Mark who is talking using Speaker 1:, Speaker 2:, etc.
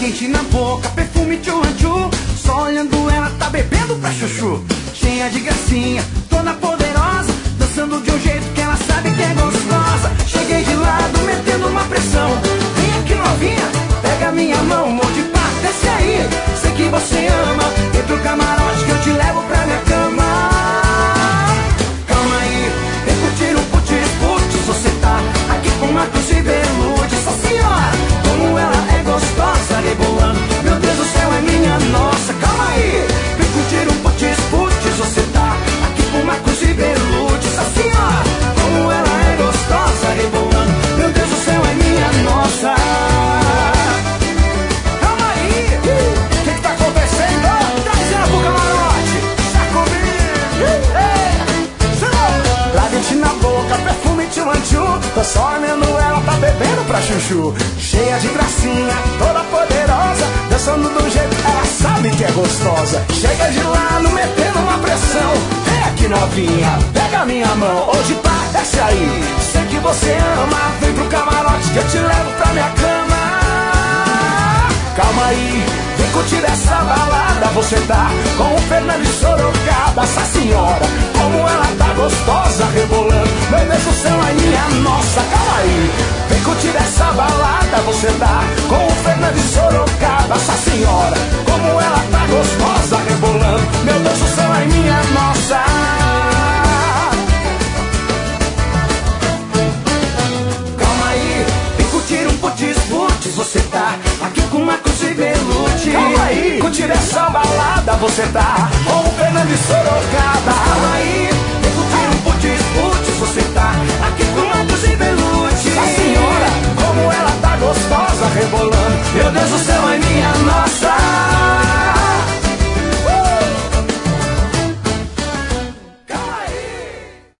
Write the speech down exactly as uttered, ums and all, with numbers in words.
Speaker 1: quente na boca, perfume tchu-tchu. Só olhando ela tá bebendo pra chuchu. Cheia de gracinha, toda poderosa, dançando de um jeito que ela sabe que é gostosa. Cheguei de lado, metendo uma pressão. Vem aqui novinha, pega minha mão, ou de pá, desce aí. Sei que você ama, vem pro camarote que eu te levo pra minha cama. Calma aí, vem curtir um putz-putz. Você tá aqui com Marcos e Belucci. Essa senhora, como ela é gostosa, rebolando, meu Deus do céu, é minha nossa. Calma aí, vem curtir um putz-putz. Você tá aqui com Marcos e Belucci. Essa senhora, como ela é gostosa, rebolando, meu Deus do céu, é minha nossa. Calma aí, o que que tá acontecendo? Traz ela pro camarote, já comigo. Lavete na boca, perfume tchu-tchu. Tô só olhando ela, tá bebendo pra chuchu. Cheia de gracinha, toda poderosa, dançando do jeito que ela sabe que é gostosa. Chega de lado, metendo uma pressão. Vem aqui novinha, pega minha mão, hoje pá, desce aí. Sei que você ama, vem pro camarote que eu te levo pra minha cama. Calma aí, vem curtir essa balada. Você tá com o Fernando de Sorocaba. Essa senhora, como ela tá gostosa, rebolando, meu Deus do céu, é minha nossa. Calma aí, vem curtir essa balada. Você tá com o Fernando de Sorocaba. Essa senhora, como ela tá gostosa, rebolando, meu Deus do céu, é minha nossa. Calma aí, vem curtir um putz-putz. Você tá aqui com Marcos e Belucci. Calma aí, curtir essa balada. Você tá com o Fernando de Sorocaba.